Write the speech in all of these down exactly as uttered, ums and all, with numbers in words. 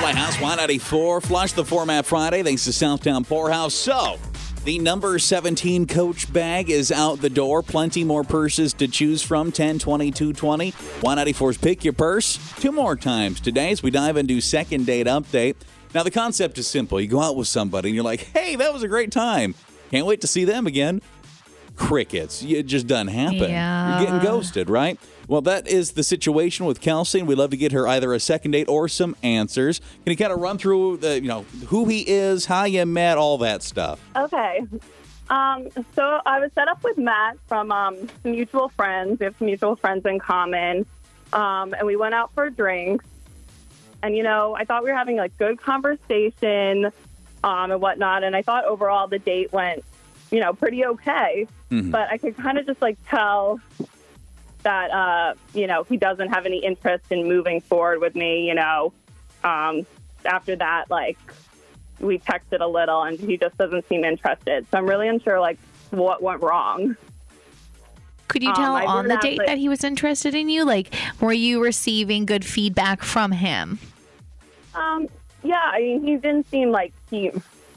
Playhouse one ninety-four. Flush the Format Friday thanks to Southtown Poorhouse. So, the number seventeen Coach bag is out the door. Plenty more purses to choose from. ten, twenty, two twenty. one ninety-four's Pick Your Purse. Two more times today as we dive into second date update. Now, the concept is simple. You go out with somebody and you're like, hey, that was a great time. Can't wait to see them again. Crickets. It just doesn't happen. Yeah. You're getting ghosted, right? Well, that is the situation with Kelsey, and we'd love to get her either a second date or some answers. Can you kind of run through the, you know, who he is, how you met, all that stuff? Okay. Um, so I was set up with Matt from um, some mutual friends. We have some mutual friends in common. Um, and we went out for drinks. And, you know, I thought we were having a good conversation um, and whatnot. And I thought overall the date went, you know, pretty okay. Mm-hmm. But I could kind of just, like, tell that, uh, you know, he doesn't have any interest in moving forward with me, you know. Um, after that, like, we texted a little, and he just doesn't seem interested. So I'm really unsure, like, what went wrong. Could you tell um, on the ask, date like, that he was interested in you? Like, were you receiving good feedback from him? Um, yeah, I mean, he didn't seem like he,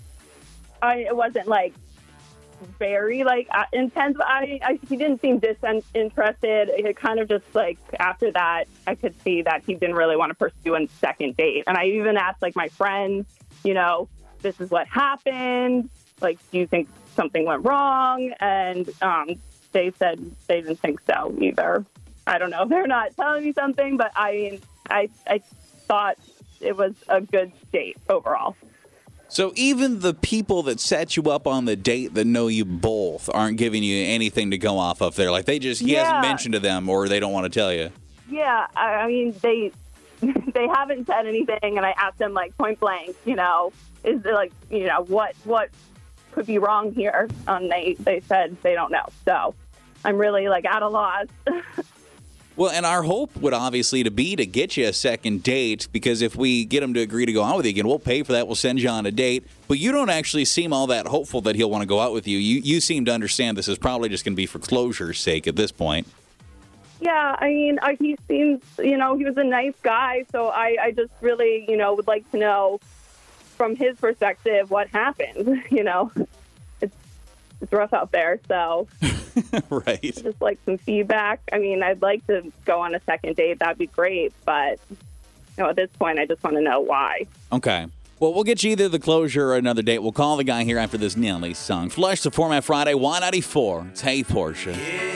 I, it wasn't, like, very, like, uh, intense. I, I, he didn't seem disinterested. It kind of just, like, after that, I could see that he didn't really want to pursue a second date. And I even asked, like, my friends, you know, this is what happened. Like, do you think something went wrong? And um, they said they didn't think so either. I don't know. They're not telling me something, but I mean, I, I thought it was a good date overall. So even the people that set you up on the date that know you both aren't giving you anything to go off of there. Like, they just, he yeah. hasn't mentioned to them, or they don't want to tell you. Yeah, I, I mean, they they haven't said anything, and I asked them, like, point blank, you know, is it, like, you know, what what could be wrong here? And they, they said they don't know. So I'm really, like, at a loss. Well, and our hope would obviously to be to get you a second date, because if we get him to agree to go out with you again, we'll pay for that. We'll send you on a date. But you don't actually seem all that hopeful that he'll want to go out with you. You you seem to understand this is probably just going to be for closure's sake at this point. Yeah, I mean, I, he seems, you know, he was a nice guy. So I, I just really, you know, would like to know from his perspective what happened. You know, it's it's rough out there. So. Right. Just like some feedback. I mean, I'd like to go on a second date. That'd be great. But, you know, at this point, I just want to know why. Okay. Well, we'll get you either the closure or another date. We'll call the guy here after this Nelly song. Flush the Format Friday, one ninety-four. It's Hey Portia.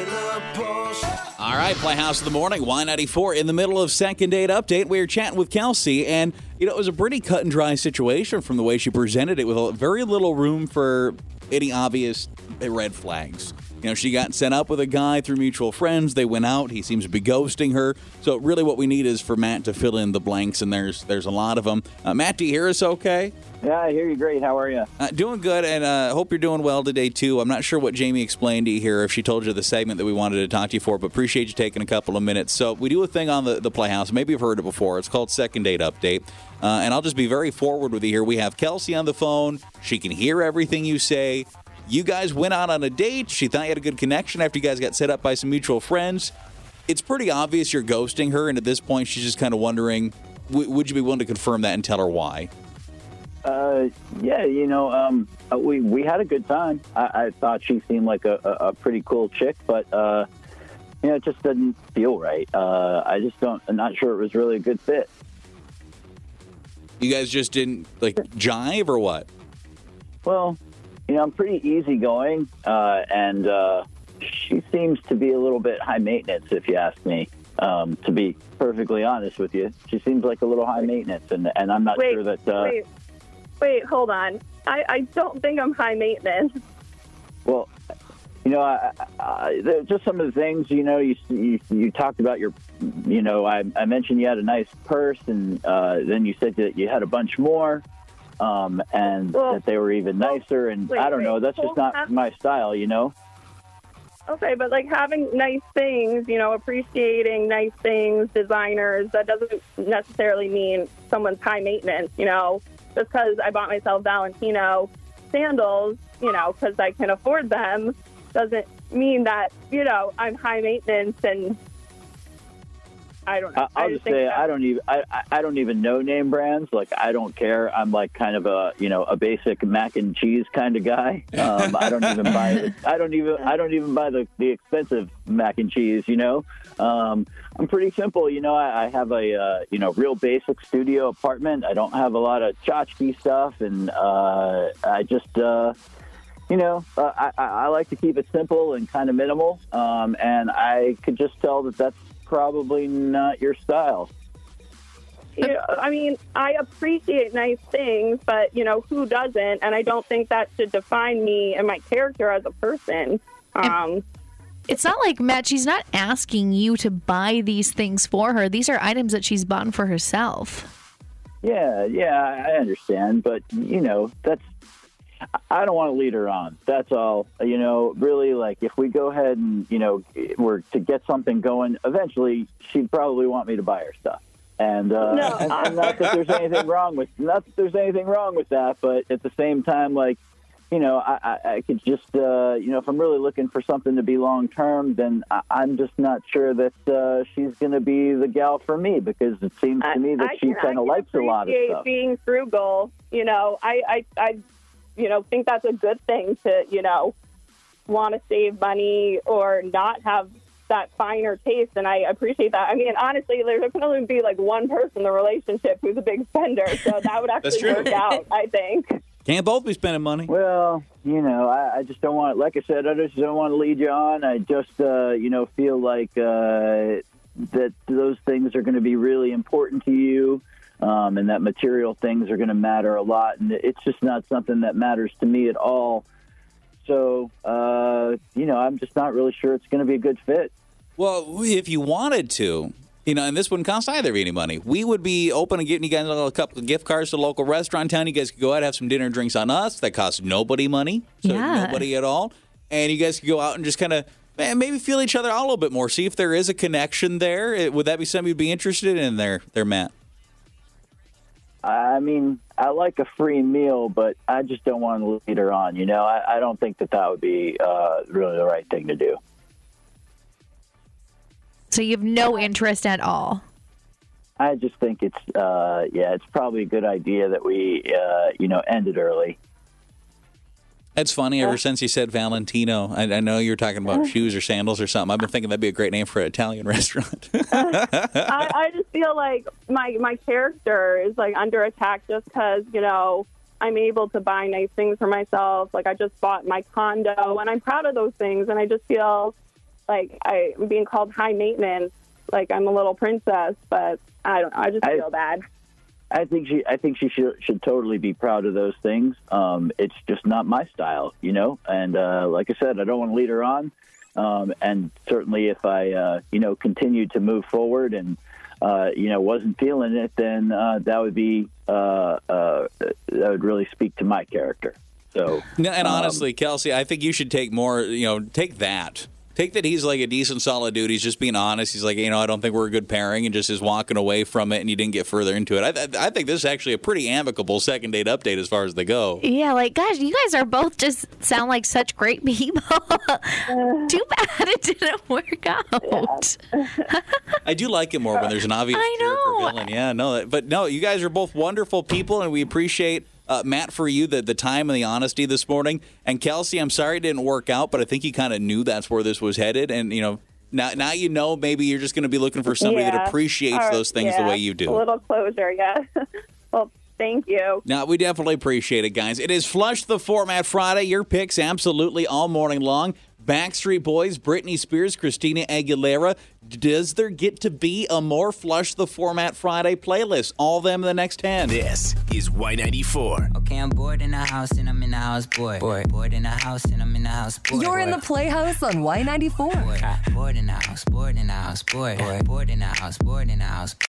All right, Playhouse of the Morning, one ninety-four. In the middle of second date update, we were chatting with Kelsey, and, you know, it was a pretty cut and dry situation from the way she presented it, with very little room for any obvious red flags. You know, she got set up with a guy through mutual friends. They went out. He seems to be ghosting her. So really what we need is for Matt to fill in the blanks, and there's there's a lot of them. Uh, Matt, do you hear us okay? Yeah, I hear you great. How are you? Uh, doing good, and I uh, hope you're doing well today, too. I'm not sure what Jamie explained to you here, if she told you the segment that we wanted to talk to you for, but appreciate you taking a couple of minutes. So we do a thing on the, the Playhouse. Maybe you've heard it before. It's called Second Date Update. Uh, and I'll just be very forward with you here. We have Kelsey on the phone. She can hear everything you say. You guys went out on a date. She thought you had a good connection after you guys got set up by some mutual friends. It's pretty obvious you're ghosting her, and at this point, she's just kind of wondering, w- would you be willing to confirm that and tell her why? Uh, yeah, you know, um, uh, we we had a good time. I, I thought she seemed like a, a, a pretty cool chick, but uh, you know, it just didn't feel right. Uh, I just don't. I'm not sure it was really a good fit. You guys just didn't like jive, or what? Well, you know, I'm pretty easygoing, uh, and uh, she seems to be a little bit high maintenance, if you ask me. Um, to be perfectly honest with you, she seems like a little high maintenance, and and I'm not wait, sure that. Uh, wait, wait, hold on. I, I don't think I'm high maintenance. Well, you know, I, I, I, just some of the things. You know, you you, you talked about your. You know, I, I mentioned you had a nice purse, and uh, then you said that you had a bunch more. Um, and well, that they were even nicer, and wait, I don't wait, know, that's just not my style, you know? Okay, but like having nice things, you know, appreciating nice things, designers, that doesn't necessarily mean someone's high maintenance, you know? Just because I bought myself Valentino sandals, you know, because I can afford them, doesn't mean that, you know, I'm high maintenance and I don't know. I'll I just think say that- I don't even I, I don't even know name brands. Like I don't care. I'm like kind of a you know a basic mac and cheese kind of guy. Um, I don't even buy the, I don't even I don't even buy the, the expensive mac and cheese. You know, um, I'm pretty simple. You know, I, I have a uh, you know real basic studio apartment. I don't have a lot of tchotchke stuff, and uh, I just. Uh, You know, uh, I, I like to keep it simple and kind of minimal, um, and I could just tell that that's probably not your style. Yeah, I mean, I appreciate nice things, but, you know, who doesn't? And I don't think that should define me and my character as a person. Um, It's not like, Matt, she's not asking you to buy these things for her. These are items that she's bought for herself. Yeah, yeah, I understand, but, you know, that's I don't want to lead her on. That's all. You know, really, like, if we go ahead and, you know, we're to get something going, eventually she'd probably want me to buy her stuff. And, uh, No. and, and not that there's anything wrong with not that there's anything wrong with that, but at the same time, like, you know, I, I, I could just, uh, you know, if I'm really looking for something to be long term, then I, I'm just not sure that uh, she's going to be the gal for me, because it seems to me that I she can- kind I of can likes a lot of appreciate stuff. being frugal. You know, I, I, I, you know, think that's a good thing to, you know, want to save money or not have that finer taste, and I appreciate that. I mean, honestly, there can only be like one person in the relationship who's a big spender, so that would actually true. work out, I think. Can't both be spending money. Well, you know, I, I just don't want, like I said, I just don't want to lead you on. I just, uh, you know, feel like uh, that those things are going to be really important to you. Um, and that material things are going to matter a lot. And it's just not something that matters to me at all. So, uh, you know, I'm just not really sure it's going to be a good fit. Well, if you wanted to, you know, and this wouldn't cost either of you any money, we would be open to getting you guys a couple of gift cards to a local restaurant in town. You guys could go out and have some dinner and drinks on us. That costs nobody money. So Yeah. nobody at all. And you guys could go out and just kind of maybe feel each other out a little bit more. See if there is a connection there. It, would that be something you'd be interested in there, there, Matt? I mean, I like a free meal, but I just don't want to lead her on. You know, I, I don't think that that would be uh, really the right thing to do. So you have no interest at all. I just think it's, uh, yeah, it's probably a good idea that we, uh, you know, end it early. It's funny, ever since you said Valentino, I, I know you were talking about shoes or sandals or something. I've been thinking that'd be a great name for an Italian restaurant. I, I just feel like my my character is like under attack just because, you know, I'm able to buy nice things for myself. Like I just bought my condo, and I'm proud of those things. And I just feel like I'm being called high maintenance, like I'm a little princess. But I don't know. I just I- feel bad. I think she, I think she should, should totally be proud of those things. Um, it's just not my style, you know. And uh, like I said, I don't want to lead her on. Um, and certainly, if I, uh, you know, continued to move forward and, uh, you know, wasn't feeling it, then uh, that would be uh, uh, that would really speak to my character. So, No, and um, honestly, Kelsey, I think you should take more, you know, take that. Take that he's like a decent, solid dude. He's just being honest. He's like, you know, I don't think we're a good pairing, and just is walking away from it, and you didn't get further into it. I, th- I think this is actually a pretty amicable second date update as far as they go. Yeah, like, gosh, you guys are both just sound like such great people. Too bad it didn't work out. I do like it more when there's an obvious I jerk or know. villain. Yeah, no, but no, you guys are both wonderful people, and we appreciate uh, Matt for you the the time and the honesty this morning. And Kelsey, I'm sorry it didn't work out, but I think you kind of knew that's where this was headed, and you know. Now, now you know maybe you're just going to be looking for somebody Yeah. that appreciates All right, those things the yeah. way you do. A little closure, yeah. Well, thank you. No, we definitely appreciate it, guys. It is Flush the Format Friday. Your picks absolutely all morning long. Backstreet Boys, Britney Spears, Christina Aguilera. Does there get to be a more Flush the Format Friday playlist? All of them in the next ten. This is Y ninety-four. Okay, I'm bored in the house and I'm in the house, bored. Bored, bored in the house and I'm in the house, bored. You're in the Playhouse on Y ninety-four. Bored, bored in the house, bored in the house, bored. Bored, bored in the house, bored in the house.